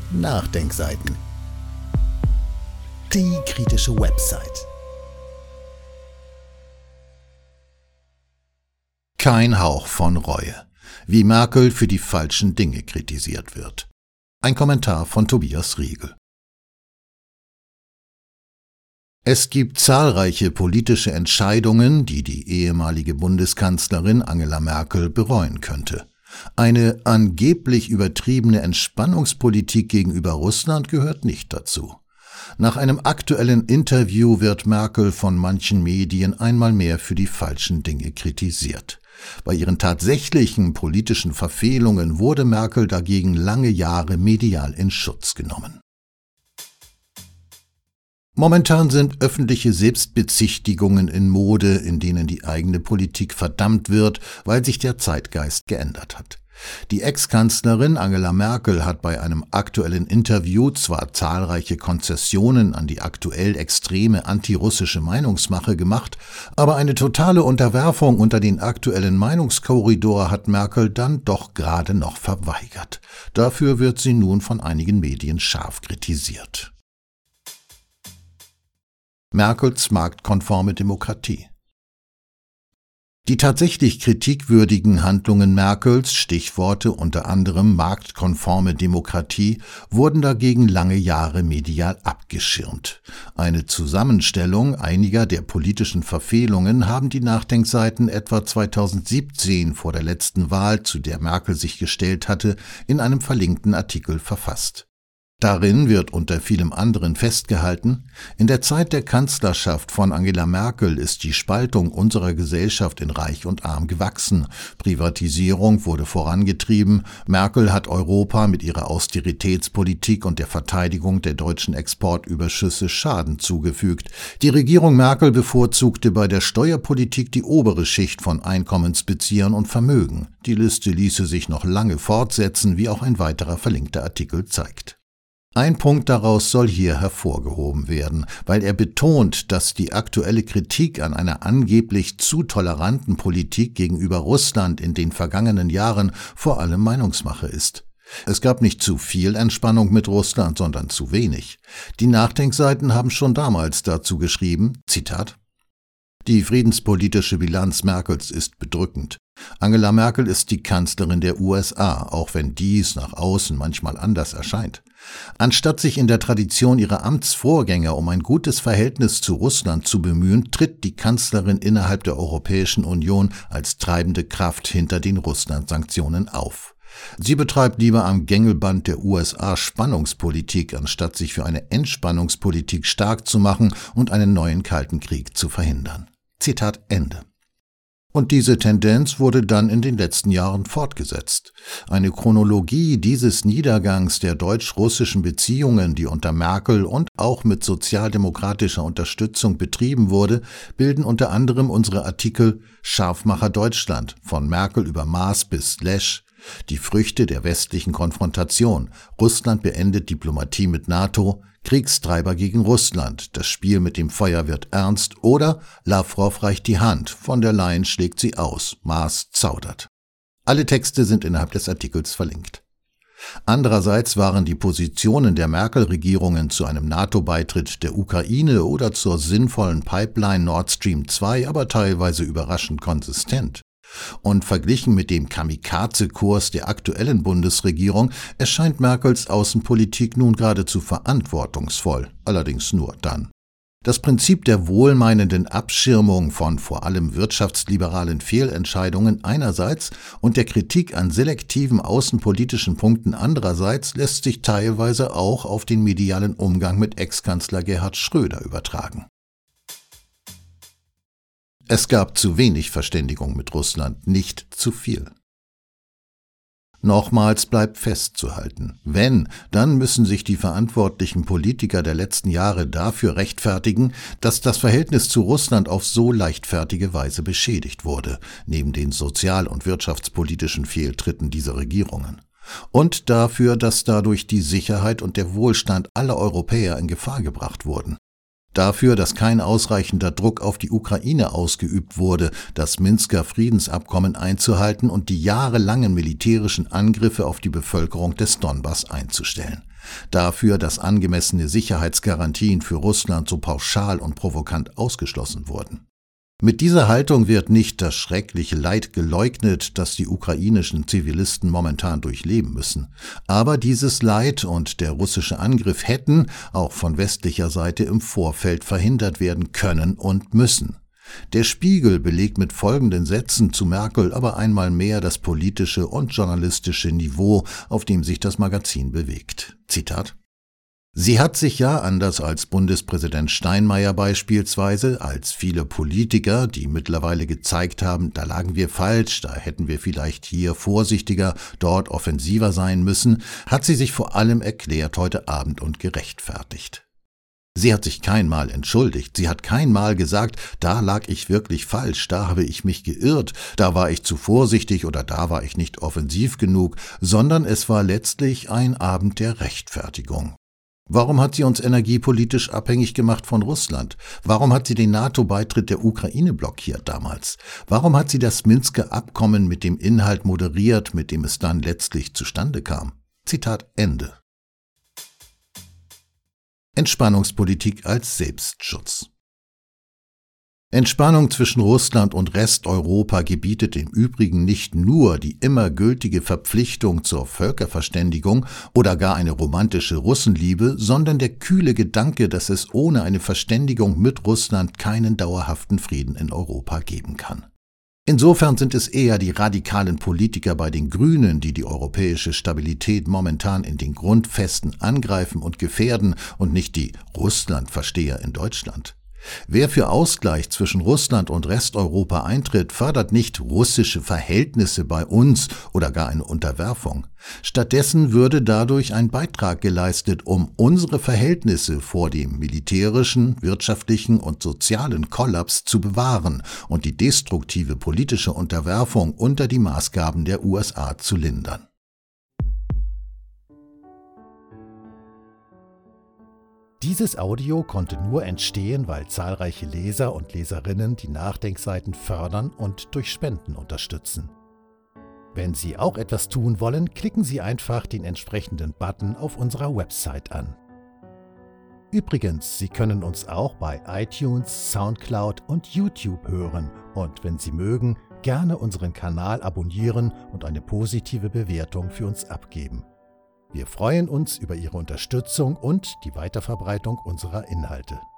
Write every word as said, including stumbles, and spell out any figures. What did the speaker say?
Nachdenkseiten. Die kritische Website. Kein Hauch von Reue. Wie Merkel für die falschen Dinge kritisiert wird. Ein Kommentar von Tobias Riegel. Es gibt zahlreiche politische Entscheidungen, die die ehemalige Bundeskanzlerin Angela Merkel bereuen könnte. Eine angeblich übertriebene Entspannungspolitik gegenüber Russland gehört nicht dazu. Nach einem aktuellen Interview wird Merkel von manchen Medien einmal mehr für die falschen Dinge kritisiert. Bei ihren tatsächlichen politischen Verfehlungen wurde Merkel dagegen lange Jahre medial in Schutz genommen. Momentan sind öffentliche Selbstbezichtigungen in Mode, in denen die eigene Politik verdammt wird, weil sich der Zeitgeist geändert hat. Die Ex-Kanzlerin Angela Merkel hat bei einem aktuellen Interview zwar zahlreiche Konzessionen an die aktuell extreme antirussische Meinungsmache gemacht, aber eine totale Unterwerfung unter den aktuellen Meinungskorridor hat Merkel dann doch gerade noch verweigert. Dafür wird sie nun von einigen Medien scharf kritisiert. Merkels marktkonforme Demokratie. Die tatsächlich kritikwürdigen Handlungen Merkels, Stichworte unter anderem marktkonforme Demokratie, wurden dagegen lange Jahre medial abgeschirmt. Eine Zusammenstellung einiger der politischen Verfehlungen haben die Nachdenkseiten etwa zweitausendsiebzehn vor der letzten Wahl, zu der Merkel sich gestellt hatte, in einem verlinkten Artikel verfasst. Darin wird unter vielem anderen festgehalten, in der Zeit der Kanzlerschaft von Angela Merkel ist die Spaltung unserer Gesellschaft in Reich und Arm gewachsen, Privatisierung wurde vorangetrieben, Merkel hat Europa mit ihrer Austeritätspolitik und der Verteidigung der deutschen Exportüberschüsse Schaden zugefügt. Die Regierung Merkel bevorzugte bei der Steuerpolitik die obere Schicht von Einkommensbeziehern und Vermögen. Die Liste ließe sich noch lange fortsetzen, wie auch ein weiterer verlinkter Artikel zeigt. Ein Punkt daraus soll hier hervorgehoben werden, weil er betont, dass die aktuelle Kritik an einer angeblich zu toleranten Politik gegenüber Russland in den vergangenen Jahren vor allem Meinungsmache ist. Es gab nicht zu viel Entspannung mit Russland, sondern zu wenig. Die Nachdenkseiten haben schon damals dazu geschrieben, Zitat: Die friedenspolitische Bilanz Merkels ist bedrückend. Angela Merkel ist die Kanzlerin der U S A, auch wenn dies nach außen manchmal anders erscheint. Anstatt sich in der Tradition ihrer Amtsvorgänger um ein gutes Verhältnis zu Russland zu bemühen, tritt die Kanzlerin innerhalb der Europäischen Union als treibende Kraft hinter den Russland-Sanktionen auf. Sie betreibt lieber am Gängelband der U S A Spannungspolitik, anstatt sich für eine Entspannungspolitik stark zu machen und einen neuen Kalten Krieg zu verhindern. Zitat Ende. Und diese Tendenz wurde dann in den letzten Jahren fortgesetzt. Eine Chronologie dieses Niedergangs der deutsch-russischen Beziehungen, die unter Merkel und auch mit sozialdemokratischer Unterstützung betrieben wurde, bilden unter anderem unsere Artikel Scharfmacher Deutschland, von Merkel über Maas bis Lesch, die Früchte der westlichen Konfrontation, Russland beendet Diplomatie mit NATO, Kriegstreiber gegen Russland, das Spiel mit dem Feuer wird ernst oder Lawrow reicht die Hand, von der Leyen schlägt sie aus, Maas zaudert. Alle Texte sind innerhalb des Artikels verlinkt. Andererseits waren die Positionen der Merkel-Regierungen zu einem NATO-Beitritt der Ukraine oder zur sinnvollen Pipeline Nord Stream zwei aber teilweise überraschend konsistent. Und verglichen mit dem Kamikaze-Kurs der aktuellen Bundesregierung erscheint Merkels Außenpolitik nun geradezu verantwortungsvoll, allerdings nur dann. Das Prinzip der wohlmeinenden Abschirmung von vor allem wirtschaftsliberalen Fehlentscheidungen einerseits und der Kritik an selektiven außenpolitischen Punkten andererseits lässt sich teilweise auch auf den medialen Umgang mit Ex-Kanzler Gerhard Schröder übertragen. Es gab zu wenig Verständigung mit Russland, nicht zu viel. Nochmals bleibt festzuhalten, wenn, dann müssen sich die verantwortlichen Politiker der letzten Jahre dafür rechtfertigen, dass das Verhältnis zu Russland auf so leichtfertige Weise beschädigt wurde, neben den sozial- und wirtschaftspolitischen Fehltritten dieser Regierungen. Und dafür, dass dadurch die Sicherheit und der Wohlstand aller Europäer in Gefahr gebracht wurden. Dafür, dass kein ausreichender Druck auf die Ukraine ausgeübt wurde, das Minsker Friedensabkommen einzuhalten und die jahrelangen militärischen Angriffe auf die Bevölkerung des Donbass einzustellen. Dafür, dass angemessene Sicherheitsgarantien für Russland so pauschal und provokant ausgeschlossen wurden. Mit dieser Haltung wird nicht das schreckliche Leid geleugnet, das die ukrainischen Zivilisten momentan durchleben müssen. Aber dieses Leid und der russische Angriff hätten, auch von westlicher Seite, im Vorfeld verhindert werden können und müssen. Der Spiegel belegt mit folgenden Sätzen zu Merkel aber einmal mehr das politische und journalistische Niveau, auf dem sich das Magazin bewegt. Zitat: Sie hat sich ja, anders als Bundespräsident Steinmeier beispielsweise, als viele Politiker, die mittlerweile gezeigt haben, da lagen wir falsch, da hätten wir vielleicht hier vorsichtiger, dort offensiver sein müssen, hat sie sich vor allem erklärt heute Abend und gerechtfertigt. Sie hat sich kein Mal entschuldigt, sie hat kein Mal gesagt, da lag ich wirklich falsch, da habe ich mich geirrt, da war ich zu vorsichtig oder da war ich nicht offensiv genug, sondern es war letztlich ein Abend der Rechtfertigung. Warum hat sie uns energiepolitisch abhängig gemacht von Russland? Warum hat sie den NATO-Beitritt der Ukraine blockiert damals? Warum hat sie das Minsker Abkommen mit dem Inhalt moderiert, mit dem es dann letztlich zustande kam? Zitat Ende. Entspannungspolitik als Selbstschutz. Entspannung zwischen Russland und Resteuropa gebietet im Übrigen nicht nur die immer gültige Verpflichtung zur Völkerverständigung oder gar eine romantische Russenliebe, sondern der kühle Gedanke, dass es ohne eine Verständigung mit Russland keinen dauerhaften Frieden in Europa geben kann. Insofern sind es eher die radikalen Politiker bei den Grünen, die die europäische Stabilität momentan in den Grundfesten angreifen und gefährden und nicht die Russlandversteher in Deutschland. Wer für Ausgleich zwischen Russland und Resteuropa eintritt, fördert nicht russische Verhältnisse bei uns oder gar eine Unterwerfung. Stattdessen würde dadurch ein Beitrag geleistet, um unsere Verhältnisse vor dem militärischen, wirtschaftlichen und sozialen Kollaps zu bewahren und die destruktive politische Unterwerfung unter die Maßgaben der U S A zu lindern. Dieses Audio konnte nur entstehen, weil zahlreiche Leser und Leserinnen die Nachdenkseiten fördern und durch Spenden unterstützen. Wenn Sie auch etwas tun wollen, klicken Sie einfach den entsprechenden Button auf unserer Website an. Übrigens, Sie können uns auch bei iTunes, Soundcloud und YouTube hören und wenn Sie mögen, gerne unseren Kanal abonnieren und eine positive Bewertung für uns abgeben. Wir freuen uns über Ihre Unterstützung und die Weiterverbreitung unserer Inhalte.